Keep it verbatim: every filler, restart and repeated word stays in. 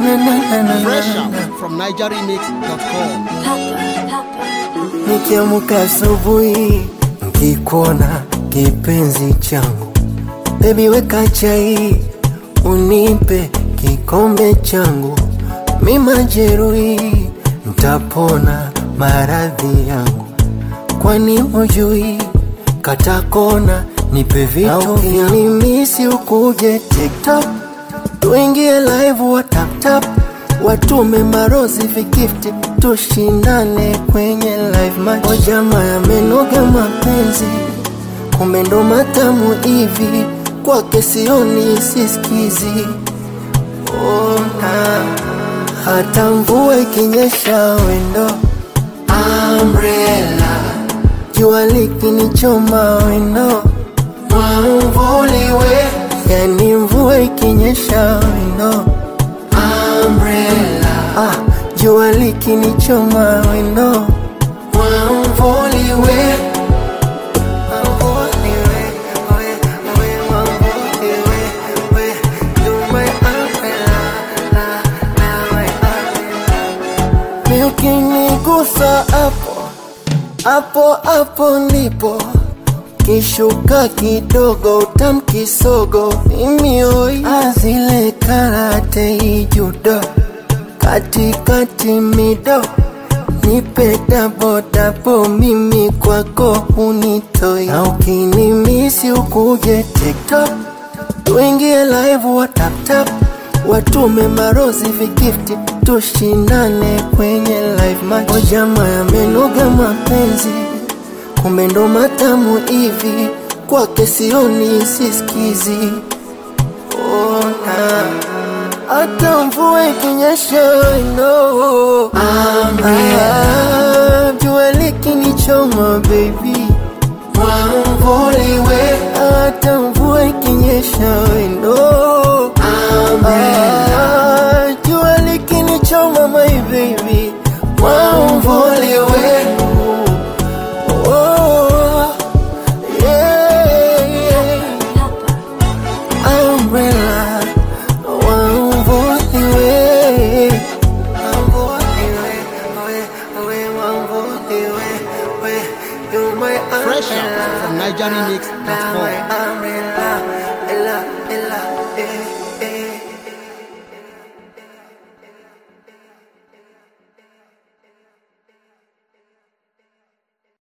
Fresh out from niger remix dot com. Nikiamka asubuhi nikikuona kipenzi changu, baby weka chai unipe kikombe changu, mimi majeruhi nitapona maradhi yangu, kwani hujui katakona nipe vitu vinimisi ukuje TikTok tuingie live wa tap tap watume marozi vigifti tushindane kwenye live match. O jamaa yamenoga mapenzi kumbe ndo matamu hivi kwake sioni sisikizi. Ona hata mvua ikinyesha wendo umbrella, jua likinichoma wendo mwamvuli we, yani mvua ikinyesha wendo umbrella, ah, jua likinichoma wendo mwamvuli we. Ukinigusa hapo hapo hapo ndipo kishuka kidogo utamkisogo mimi oi azile karate ijudo kati kati mido nipe dabo dabo mimi kwako unitoi. Na ukinimisi ukuje TikTok tuingie live wa tap tap watume marozi vigifti tushindane kwenye live match. O jamaa yamenoga mapenzi kumbe ndo matamu hivi kwake sioni sisikizi. Ona hata mvua ikinyesha no umbrella, jua likinichoma baby mwamvuli we, hata mvua ikinyesha no umbrella, jua likinichoma my baby mwamvuli we. Oh yeah, yeah. Umbrella mwamvuli we, mwamvuli we, we, we, mwamvuli we, we, you my umbrella. Fresh out from niger remix dot com. Umbrella, ella, ella, eh.